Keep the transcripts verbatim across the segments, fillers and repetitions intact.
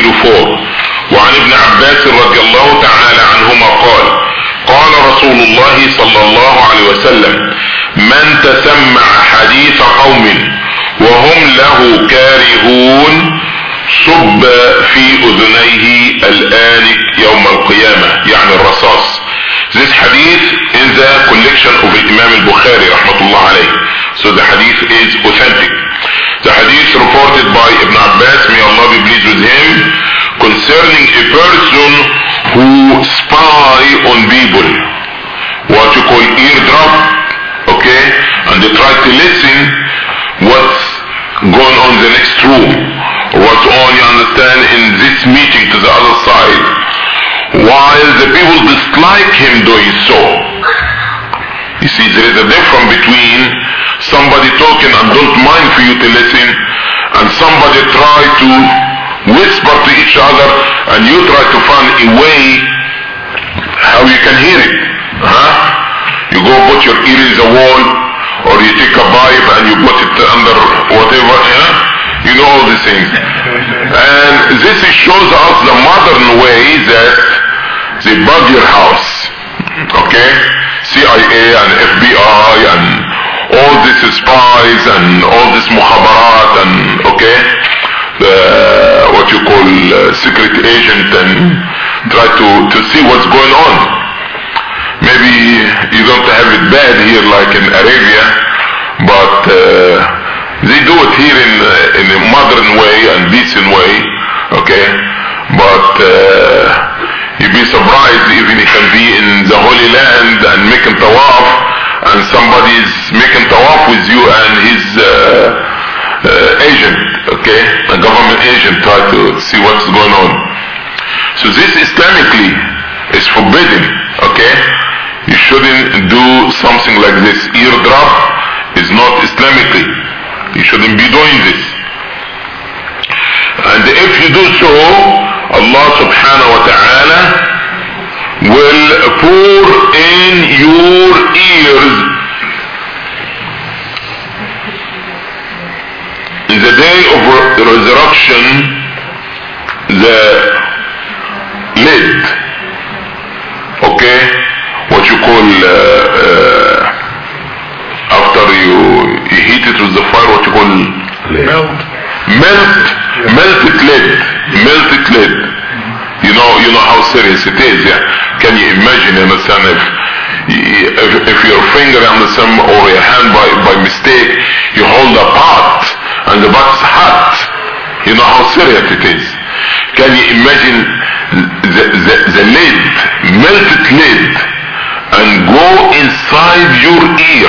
four. وعن ابن عباس رضي الله تعالى عنهما قال قال رسول الله صلى الله عليه وسلم من تسمع حديث قوم وهم له كارهون صب في اذنيه الآنك يوم القيامة، يعني الرصاص. This hadith in the collection of Imam al-Bukhari rahmatullah alayh. So the hadith is authentic. The hadith reported by Ibn Abbas, may Allah be pleased with him, concerning a person who spy on people, what you call eardrop, okay, and they try to listen what's going on in the next room, what's on, you understand, in this meeting to the other side, while the people dislike him doing so. You see, there is a difference between somebody talking and don't mind for you to listen, and somebody try to whisper to each other and you try to find a way how you can hear it. Huh? You go put your ear in the wall, or you take a pipe and you put it under whatever, yeah? You know all these things. And this shows us the modern way that they bug your house. Okay? C I A and F B I and all these spies and all this mukhabarat and, okay, the, what you call uh, secret agent, and try to, to see what's going on. Maybe you don't have it bad here like in Arabia, but uh, they do it here in, uh, in a modern way and decent way, okay? But uh, you'd be surprised even you can be in the Holy Land and making tawaf, and somebody's making tawaf with you and his uh, uh, agent, okay, a government agent, try to see what's going on. So this Islamically is forbidden, okay? You shouldn't do something like this. Eardrop is not Islamically. You shouldn't be doing this. And if you do so, Allah subhanahu wa ta'ala will pour in your ears in the day of re- resurrection the lid, okay, what you call uh, uh, after you, you heat it with the fire, what you call melt melt melted lead, melted lead. You know, you know how serious it is, yeah. Can you imagine, you understand, if, if, if your finger, understand, or your hand by, by mistake, you hold a pot, and the pot is hot. You know how serious it is. Can you imagine the, the, the lid, melted lid, and go inside your ear?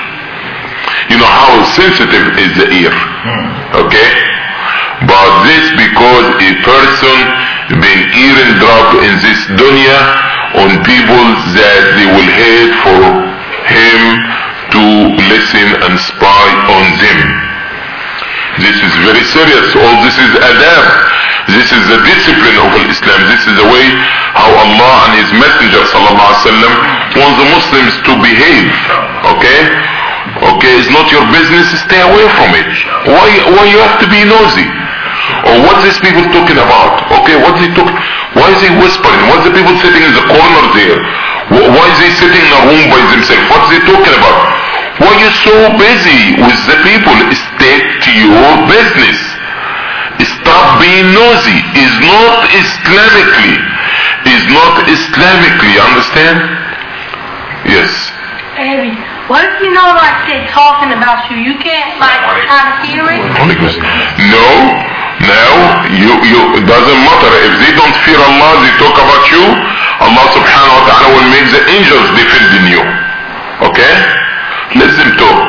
You know how sensitive is the ear, okay? But this because a person being eardrop in this dunya on people that they will hate for him to listen and spy on them. This is very serious. All this is adab. This is the discipline of Islam. This is the way how Allah and His Messenger sallallahu alaihi wasallam want the Muslims to behave. Okay? Okay, it's not your business. Stay away from it. Why? Why you have to be nosy? Or what these people talking about? Okay, what they talk? Why is he whispering? Why is the people sitting in the corner there? Why is he sitting in a room by themselves? What is he talking about? Why are you so busy with the people? Stick to your business. Stop being nosy. Is not Islamically. Is not Islamically. Understand? Yes. Baby, what if you know, like, they're talking about you? You can't, like, kind of hear it? No. Now, you, you, it doesn't matter. If they don't fear Allah, they talk about you, Allah subhanahu wa ta'ala will make the angels defending you. Okay? Let them talk.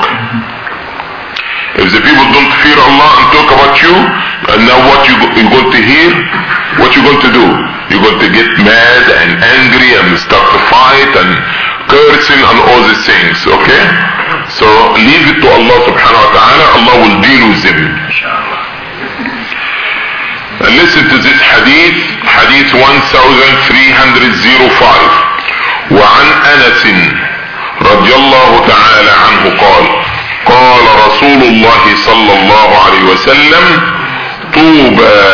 If the people don't fear Allah and talk about you, and now what you, you're going to hear, what you're going to do? You're going to get mad and angry and start to fight and cursing and all these things, okay? So leave it to Allah subhanahu wa ta'ala. Allah will deal with them. And listen to this hadith, hadith one thousand three hundred five. وعن أنس رضي الله تعالى عنه قال قال رسول الله صلى الله عليه وسلم طوبى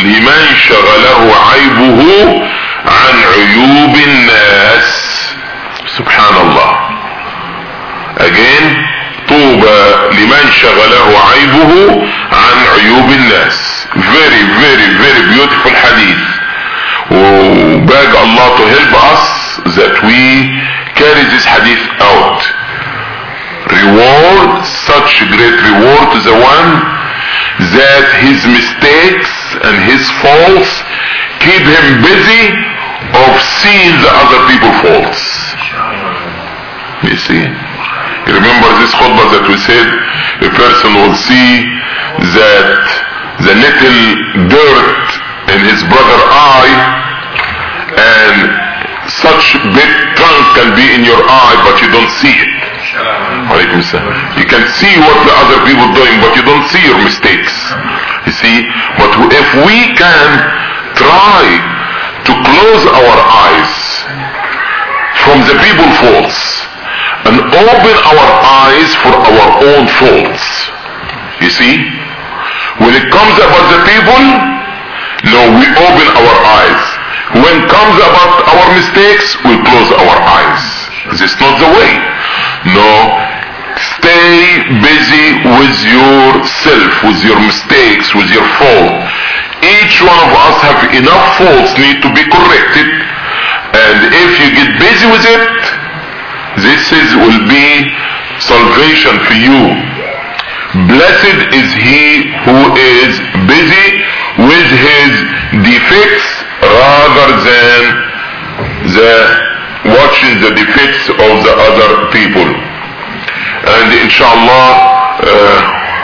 لمن شغله عيبه عن عيوب الناس. سبحان الله. again طوبى لمن شغله عيبه عن عيوب الناس. very very very beautiful hadith. وبeg Allah to help us that we carry this hadith out. Reward, such great reward to the one that his mistakes and his faults keep him busy of seeing the other people's faults. You see? You remember this khutbah that we said a person will see that the little dirt in his brother's eye, and such big trunk can be in your eye but you don't see it. You can see what the other people doing but you don't see your mistakes. You see? But if we can try to close our eyes from the people's faults and open our eyes for our own faults. You see? When it comes about the people, no, we open our eyes. When it comes about our mistakes, we close our eyes. This is not the way. No, stay busy with yourself, with your mistakes, with your fault. Each one of us have enough faults need to be corrected, and if you get busy with it, this is will be salvation for you. Blessed is he who is busy with his defects rather than the watching the defects of the other people. And inshallah, uh,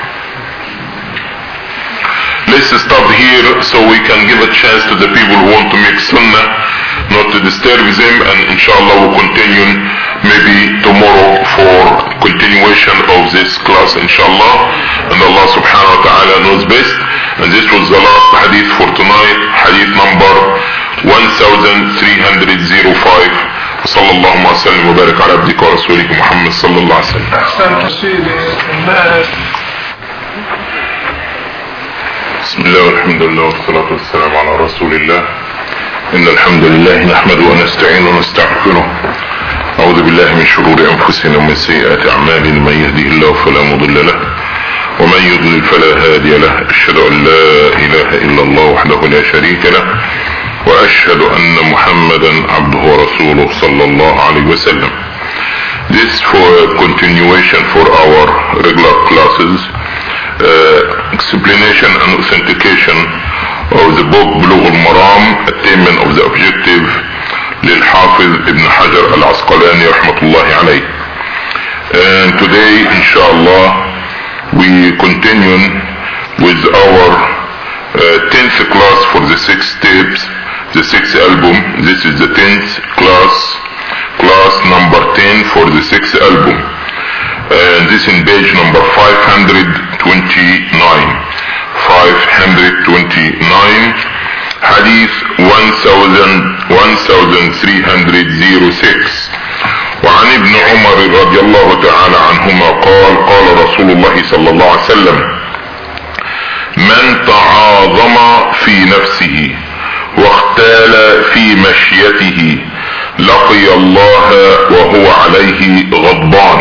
let's stop here so we can give a chance to the people who want to make sunnah, not to disturb them, and inshallah we'll continue maybe tomorrow for continuation of this class, inshallah. And Allah subhanahu wa ta'ala knows best. And this was the last hadith for tonight, hadith number one thousand three hundred five. صلى الله وسلم وبارك على عبدك ورسولك محمد صلى الله عليه وسلم. أحسن سيدي الناس. بسم الله والحمد لله والصلاة والسلام على رسول الله. إن الحمد لله نحمده ونستعينه ونستغفره. أعوذ بالله من شرور أنفسنا ومن سيئات أعمالنا. من يهده الله فلا مضل له ومن يضلل فلا هادي له. أشهد أن لا إله إلا الله وحده لا شريك له وأشهد أن محمدا عبده ورسوله صلى الله عليه وسلم. This for continuation for our regular classes, uh, explanation and authentication of the book Bulugh al-Maram, attainment of the objective, للحافظ ابن حجر العسقلاني رحمة الله عليه. And today inshallah we continue with our uh, tenth class for the six steps, the sixth album. This is the tenth class, class number ten for the sixth album, and this in page number five hundred twenty-nine. five hundred twenty-nine, hadith one thousand three hundred six. وعن ابن عمر رضي الله تعالى عنهما قال قال رسول الله صلى الله عليه وسلم من تعاظم في نفسه واختال في مشيته لقي الله وهو عليه غضبان.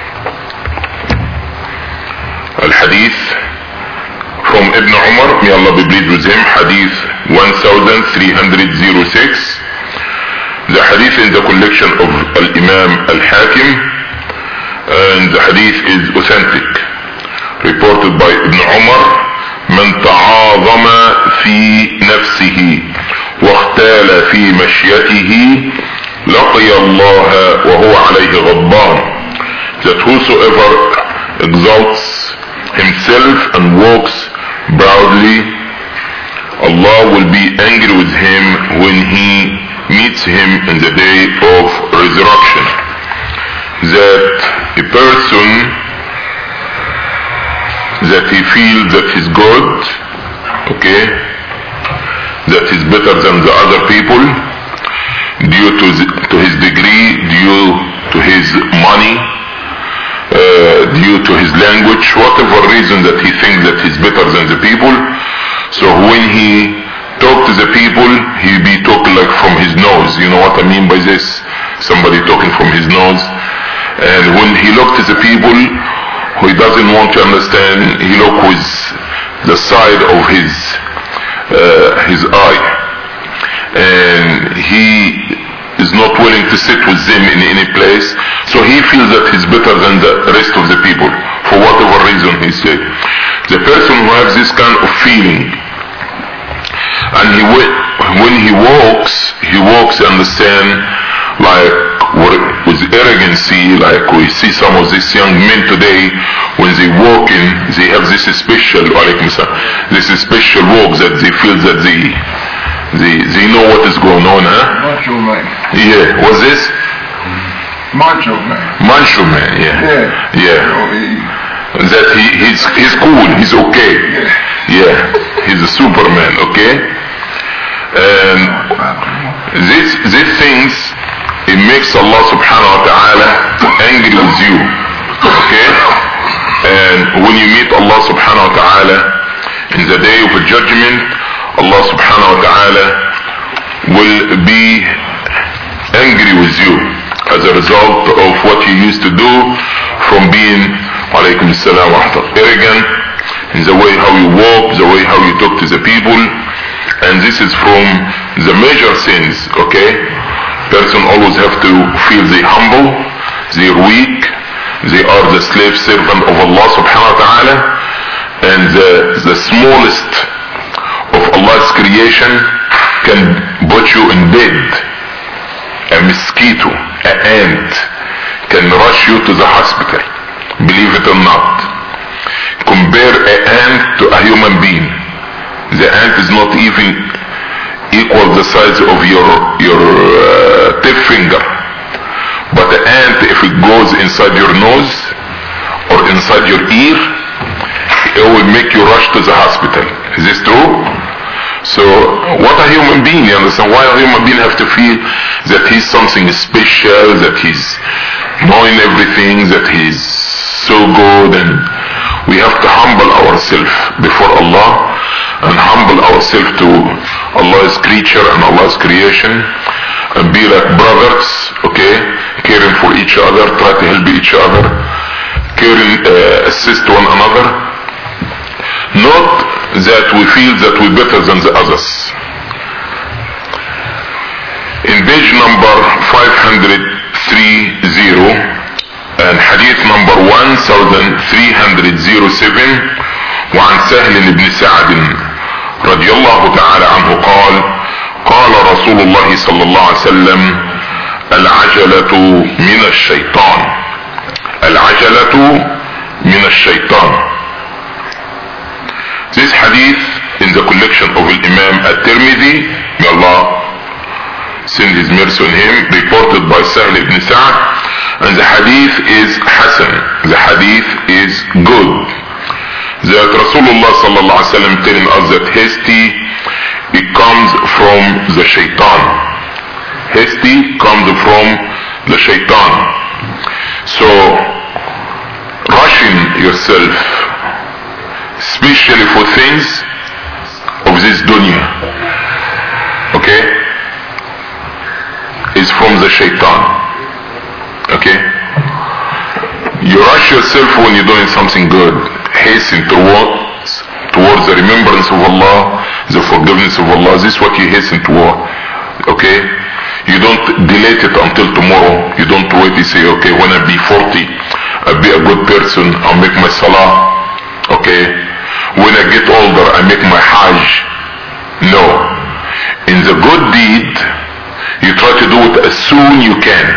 الحديث from Ibn Umar, may Allah be pleased with him, hadith one thousand three hundred six. The hadith in the collection of Al-Imam Al-Hakim, and the hadith is authentic, reported by Ibn Umar. من تعاظم في نفسه واختال في مشيته لقي الله وهو عليه غضبان. That whosoever exalts himself and walks proudly, Allah will be angry with him when he meets him in the day of resurrection. That a person that he feels that he's good, okay, that he's better than the other people due to, the, to his degree, due to his money, uh, due to his language, whatever reason that he thinks that he's better than the people. So when he talk to the people, he be talking like from his nose. You know what I mean by this? Somebody talking from his nose. And when he looked at the people who he doesn't want to understand, he look with the side of his uh, his eye, and he is not willing to sit with them in any place. So he feels that he's better than the rest of the people for whatever reason he said. The person who has this kind of feeling, and he when he walks, he walks and understand like with arrogancy, like we see some of these young men today, when they walk in, they have this special, this special walk that they feel that they, they, they know what is going on, huh? Macho man. Yeah, what's this? Macho man. Macho man, yeah. Yeah. Yeah. That he, he's, he's cool, he's okay. Yeah. Yeah, he's a Superman, okay? And these, these things, it makes Allah subhanahu wa ta'ala angry with you. Okay? And when you meet Allah subhanahu wa ta'ala in the day of judgment, Allah subhanahu wa ta'ala will be angry with you as a result of what you used to do from being alaykum assalam wa rahmatullah, arrogant in the way how you walk, the way how you talk to the people. And this is from the major sins, okay? Person always have to feel they humble, they are weak, they are the slave servant of Allah subhanahu wa ta'ala, and the, the smallest of Allah's creation can put you in bed. A mosquito, an ant can rush you to the hospital, believe it or not. Compare an ant to a human being. The ant is not even equal the size of your your uh, tip finger, but the ant, if it goes inside your nose or inside your ear, it will make you rush to the hospital. Is this true? So what a human being, you understand? Why a human being have to feel that he's something special, that he's knowing everything, that he's so good? And we have to humble ourselves before Allah and humble ourselves to Allah's creature and Allah's creation, and be like brothers, okay, caring for each other, try to help each other, caring, uh, assist one another. Not that we feel that we're better than the others. In page number five hundred thirty and hadith number one thousand three hundred seven, وعن سهل بن سعد رضي الله تعالى عنه قال قال رسول الله صلى الله عليه وسلم العجلة من الشيطان العجلة من الشيطان. This hadith in the collection of Imam At-Tirmidhi, may Allah send his mercy on him, reported by Sahl ibn Sa'd, and the hadith is Hasan, the hadith is good. That Rasulullah sallallahu alaihi wasallam telling us that hasty, it comes from the shaitan. Hasty comes from the shaitan. So rushing yourself, especially for things of this dunya, okay, is from the shaitan. Okay? You rush yourself when you're doing something good. Hasten towards towards the remembrance of Allah, the forgiveness of Allah. This is what you hasten toward. Okay? You don't delay it until tomorrow. You don't wait and say, okay, when I be forty, I'll be a good person, I'll make my salah. Okay? When I get older, I make my hajj. No. In the good deed, you try to do it as soon you can.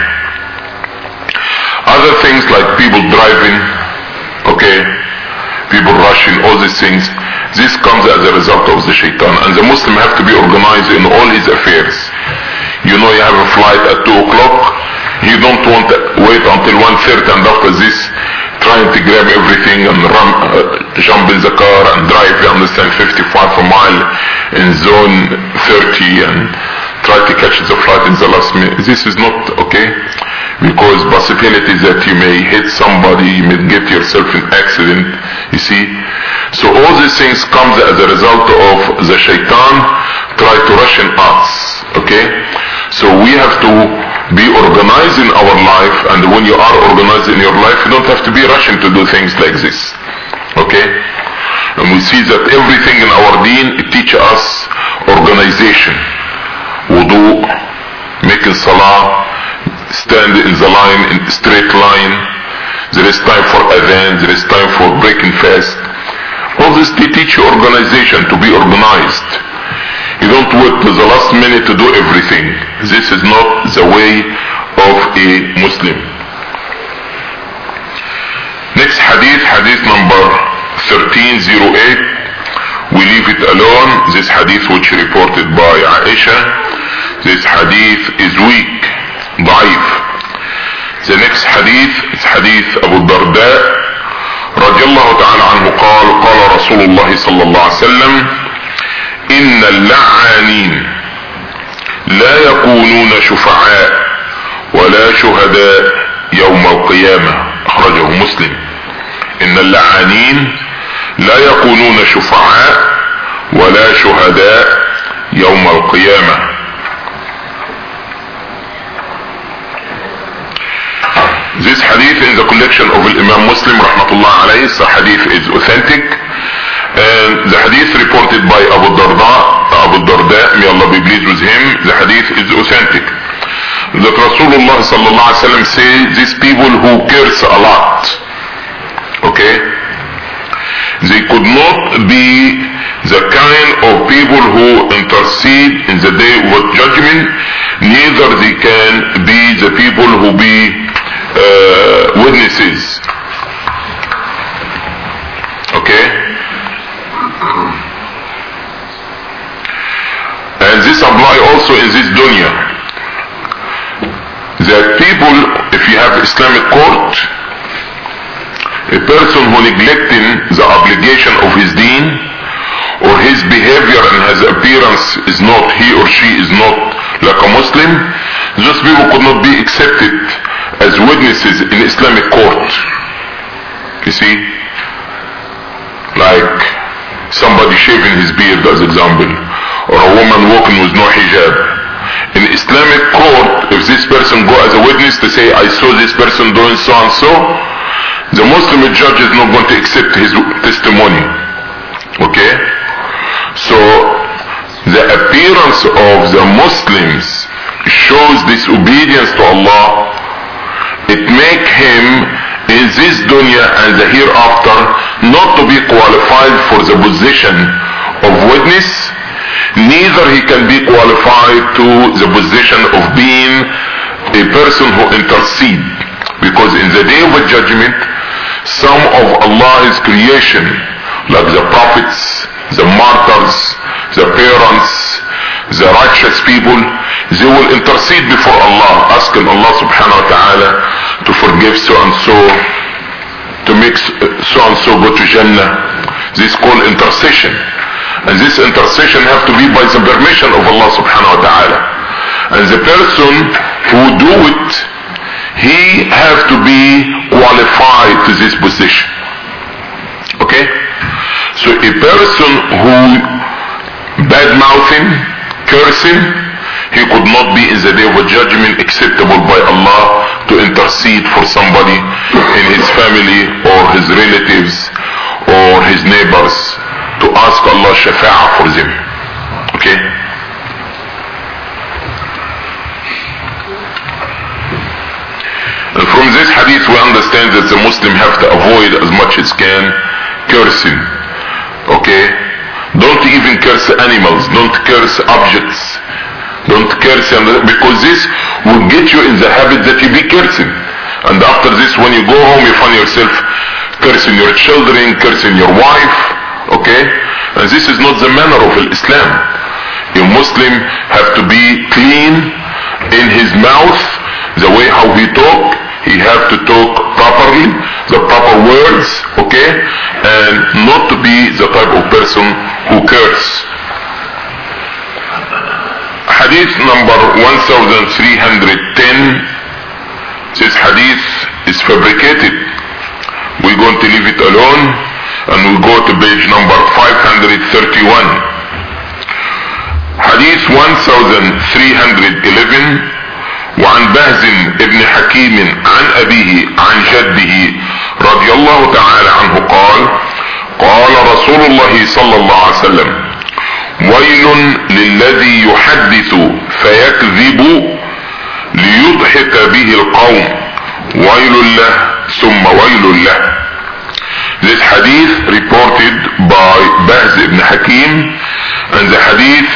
Other things like people driving, okay, people rushing, all these things, this comes as a result of the shaitan. And the Muslim have to be organized in all his affairs. You know, you have a flight at two o'clock, you don't want to wait until one thirty, and after this trying to grab everything and run, uh, jump in the car and drive, you understand, fifty-five a mile in zone thirty, and try to catch the flight in the last minute. This is not okay, because possibility that you may hit somebody, you may get yourself in accident, you see. So all these things comes as a result of the shaitan try to rush in us, okay. So we have to be organized in our life, and when you are organized in your life, you don't have to be rushing to do things like this, okay. And we see that everything in our deen, it teaches us organization. Wudu, making salah, stand in the line, in straight line. There is time for adhan, there is time for breaking fast. All this they teach you organization, to be organized. You don't wait to the last minute to do everything. This is not the way of a Muslim. Next hadith, hadith number thirteen oh eight. We leave it alone. This hadith which reported by Aisha. This hadith is weak, ضعيف. The next hadith is hadith Abu Darda رضي الله تعالى عنه قال قال رسول الله صلى الله عليه وسلم إن اللعانين لا يكونون شفعاء ولا شهداء يوم القيامة. أخرجه مسلم. إن اللعانين لا يكونون شفعاء ولا شهداء يوم القيامة. This hadith in the collection of Imam Muslim rahmatullah alayhi, the hadith is authentic, and the hadith reported by Abu Darda, Abu Darda, may Allah be pleased with him, the hadith is authentic. That Rasulullah sallallahu alayhi wa sallam says, these people who curse a lot, okay, they could not be the kind of people who intercede in the day of judgment, neither they can be the people who be uh, witnesses. Okay? And this apply also in this dunya. That people, if you have Islamic court, a person who neglecting the obligation of his deen, or his behavior and his appearance is not, he or she is not like a Muslim, those people could not be accepted as witnesses in Islamic court. You see? Like somebody shaving his beard as example, or a woman walking with no hijab. In Islamic court, if this person go as a witness to say, I saw this person doing so and so, the Muslim judge is not going to accept his testimony. Okay? So, the appearance of the Muslims shows disobedience to Allah. It make him in this dunya and the hereafter not to be qualified for the position of witness, neither he can be qualified to the position of being a person who intercede, because in the day of judgment some of Allah's creation, like the prophets, the martyrs, the parents, the righteous people, they will intercede before Allah, asking Allah subhanahu wa ta'ala to forgive so and so, to make so and so go to Jannah. This is called intercession. And this intercession have to be by the permission of Allah subhanahu wa ta'ala. And the person who do it, he have to be qualified to this position. Okay? So a person who bad-mouthing, cursing, he could not be in the day of judgment acceptable by Allah to intercede for somebody in his family or his relatives or his neighbors, to ask Allah shafa'ah for them. Okay? And from this hadith we understand that the Muslim have to avoid as much as can cursing. Okay? Don't even curse animals, don't curse objects, don't curse, because this will get you in the habit that you be cursing. And after this, when you go home, you find yourself cursing your children, cursing your wife. Okay? And this is not the manner of Islam. A Muslim have to be clean in his mouth, the way how he talk. He have to talk properly, the proper words, okay? And not to be the type of person who curse. hadith number one thousand three hundred ten, this hadith is fabricated. We're going to leave it alone and we'll go to page number five hundred thirty-one. Hadith one thousand three hundred eleven. وعن بهز ابن حكيم عن أبيه عن جده رضي الله تعالى عنه قال قال رسول الله صلى الله عليه وسلم ويل للذي يحدث فيكذب ليضحك به القوم ويل له ثم ويل له. This hadith reported by Bahz ibn Hakim, and the hadith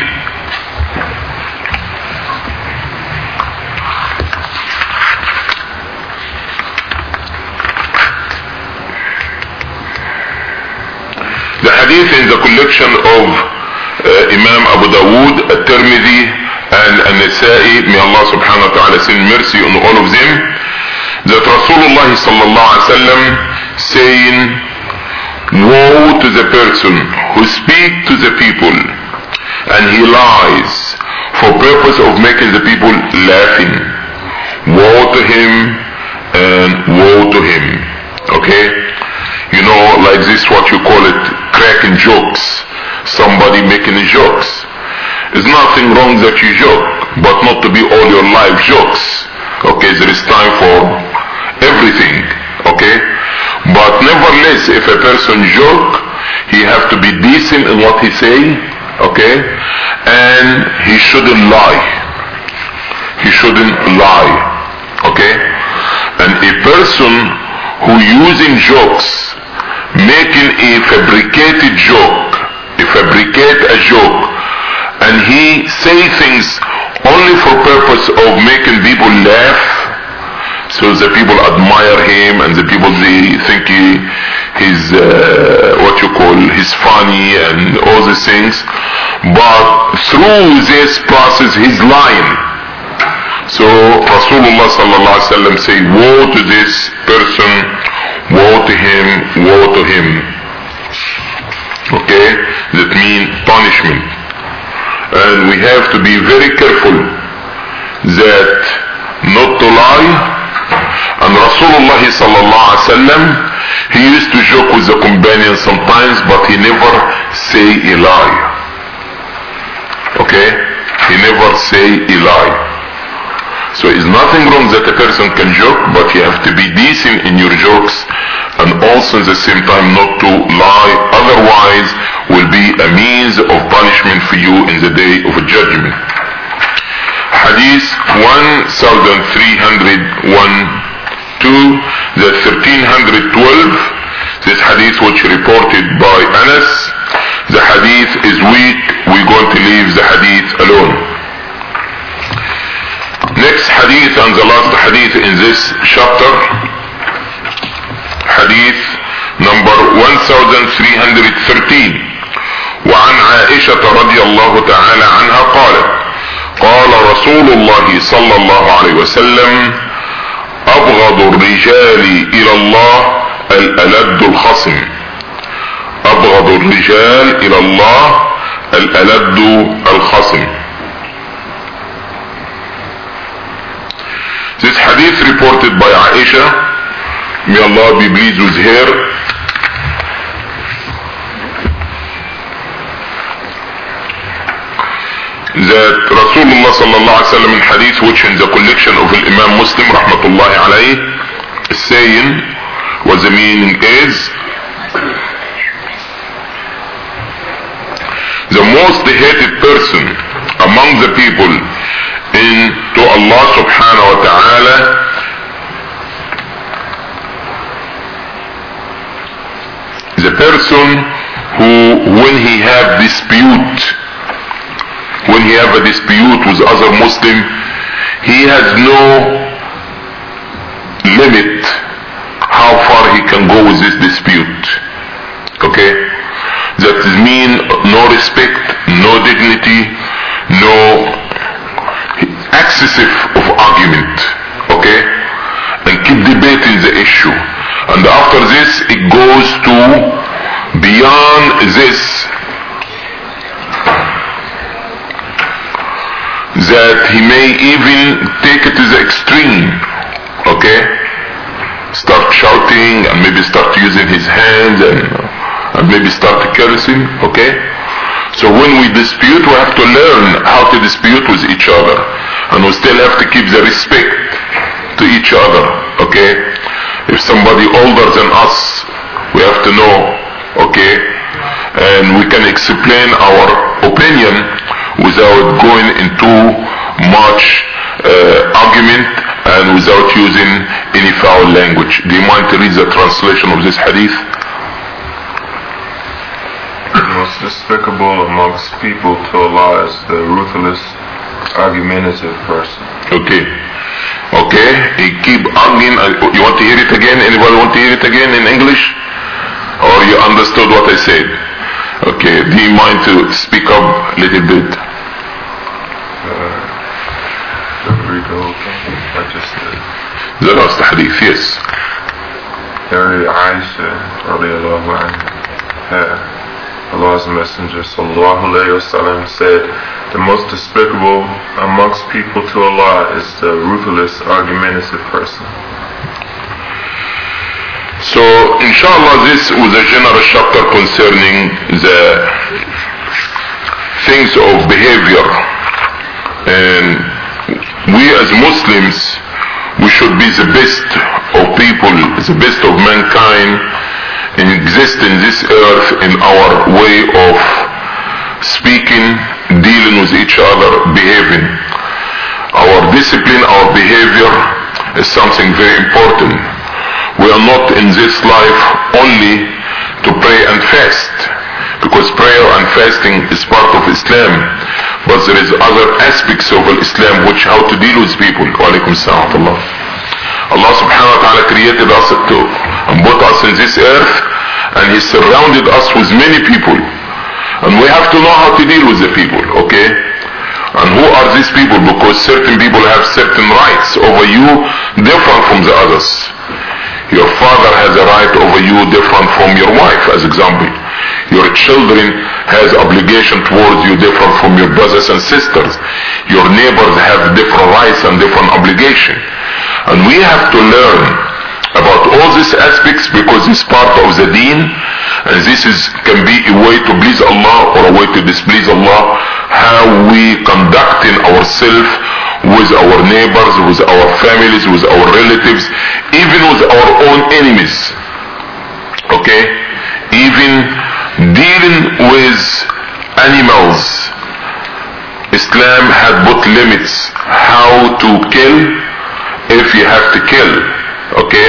the hadith in the collection of uh, Imam Abu Dawood, At-Tirmidhi and An-Nasa'i, may Allah subhanahu wa ta'ala send mercy on all of them, that Rasulullah sallallahu alaihi wasallam saying, woe to the person who speaks to the people and he lies for purpose of making the people laughing. Woe to him and woe to him. Okay? You know, like this, what you call it, cracking jokes. Somebody making jokes. There's nothing wrong that you joke, but not to be all your life jokes. Okay, there is time for everything. Okay? But nevertheless, if a person joke, he have to be decent in what he say. Okay? And he shouldn't lie. He shouldn't lie. Okay? And a person who using jokes, making a fabricated joke, he fabricate a joke, and he say things only for purpose of making people laugh, so the people admire him and the people they think he he's uh, what you call he's funny and all these things, but through this process he's lying. So Rasulullah sallallahu alaihi wasallam say, woe to this person, woe to him, woe to him. Okay, that means punishment. And we have to be very careful that not to lie. And Rasulullah sallallahu alaihi wasallam, he used to joke with the companions sometimes, but he never say a lie. Okay, he never say a lie. So it's nothing wrong that a person can joke, but you have to be decent in your jokes and also at the same time not to lie, otherwise will be a means of punishment for you in the day of judgment. Hadith one thousand three hundred one, two, the thirteen twelve, this hadith which reported by Anas, the hadith is weak, we're going to leave the hadith alone. Next hadith and the last hadith in this chapter, hadith number one thousand three hundred thirteen. وعن عائشة رضي الله تعالى عنها قالت قال رسول الله صلى الله عليه وسلم أبغض الرجال إلى الله الألد الخصم. أبغض الرجال إلى الله الألد الخصم. This hadith reported by Aisha, may Allah be pleased with her, that Rasulullah sallallahu alaihi wasallam in hadith which in the collection of Imam Muslim rahmatullahi alayhi is saying, what the meaning is, the most hated person among the people in to Allah subhanahu wa ta'ala the person who when he have dispute when he have a dispute with other Muslim, he has no limit how far he can go with this dispute. Okay? That means no respect, no dignity, no excessive of argument. Okay? And keep debating the issue. And after this, it goes to beyond this. that he may even take it to the extreme, okay? Start shouting and maybe start using his hands and, and maybe start cursing, okay? So when we dispute, we have to learn how to dispute with each other, and we still have to keep the respect to each other, okay? If somebody older than us, we have to know, okay? And we can explain our opinion without going into much uh, argument and without using any foul language. Do you mind to read the translation of this hadith? The most despicable amongst people to Allah is the ruthless, argumentative person. Okay. Okay. You keep arguing. You want to hear it again? Anybody want to hear it again in English? Or you understood what I said? Okay. Do you mind to speak up a little bit? Uh, read the whole thing. I just did. The last hadith, yes. Harry Aisha radiallahu anha. Allah's Messenger sallallahu alayhi wasallam said, the most despicable amongst people to Allah is the ruthless, argumentative person. So, inshallah, this was a general chapter concerning the things of behavior. And we as Muslims, we should be the best of people, the best of mankind, and exist in this earth in our way of speaking, dealing with each other, behaving. Our discipline, our behavior is something very important. We are not in this life only to pray and fast, because prayer and fasting is part of Islam, but there is other aspects of Islam which how to deal with people. Wa alaikum salam. Allah subhanahu wa ta'ala created us to, and put us in this earth, and He surrounded us with many people, and we have to know how to deal with the people, okay? And who are these people? Because certain people have certain rights over you different from the others. Your father has a right over you different from your wife, as example. Your children has obligation towards you different from your brothers and sisters. Your neighbors have different rights and different obligation. And we have to learn about all these aspects because it's part of the deen, and this is can be a way to please Allah or a way to displease Allah, how we conducting ourselves with our neighbors, with our families, with our relatives, even with our own enemies. Okay? Even dealing with animals. Islam had put limits how to kill if you have to kill. Okay?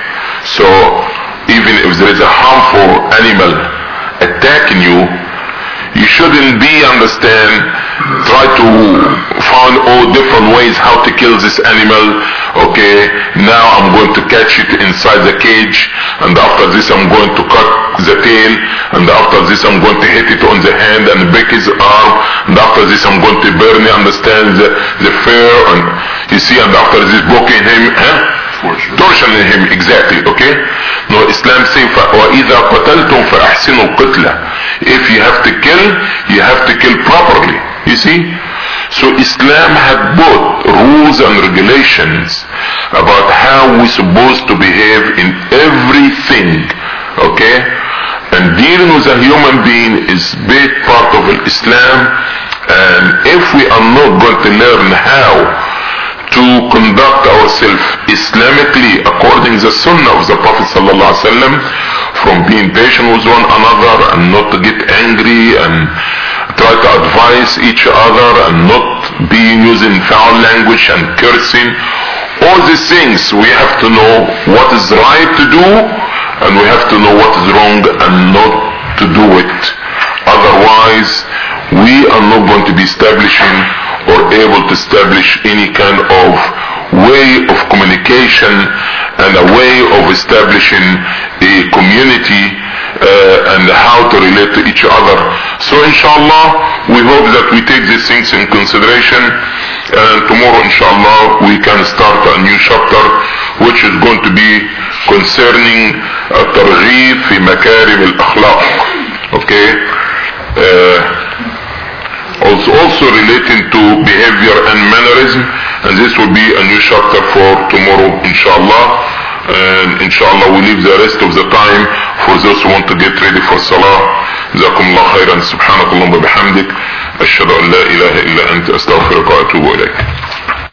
So even if there is a harmful animal attacking you, you shouldn't be understand try to find all different ways how to kill this animal. Okay, now I'm going to catch it inside the cage, and after this I'm going to cut the tail, and after this I'm going to hit it on the hand and break his arm, and after this I'm going to burn it, understand the, the fur, and you see, and after this broken him, huh? torturing him, exactly, okay? No, Islam says, وَإِذَا قَتَلْتُمْ فَأَحْسِنُوا الْقِتْلَةِ. If you have to kill, you have to kill properly, you see? So Islam had both rules and regulations about how we're supposed to behave in everything, okay? And dealing with a human being is big part of Islam, and if we are not going to learn how to conduct ourselves Islamically according to the Sunnah of the Prophet sallallahu alaihi wasallam, from being patient with one another and not to get angry and try to advise each other and not being using foul language and cursing, all these things we have to know what is right to do, and we have to know what is wrong and not to do it. Otherwise we are not going to be establishing or able to establish any kind of way of communication and a way of establishing a community uh, and how to relate to each other. So inshallah, we hope that we take these things in consideration, and tomorrow inshallah we can start a new chapter which is going to be concerning الترغيب في مكارم الأخلاق. Okay? Uh, also is also relating to behavior and mannerism, and this will be a new chapter for tomorrow, inshallah. And inshallah we leave the rest of the time for those who want to get ready for salah. جزاكم الله خيرا. سبحانك اللهم وبحمدك أشهد أن لا إله إلا أنت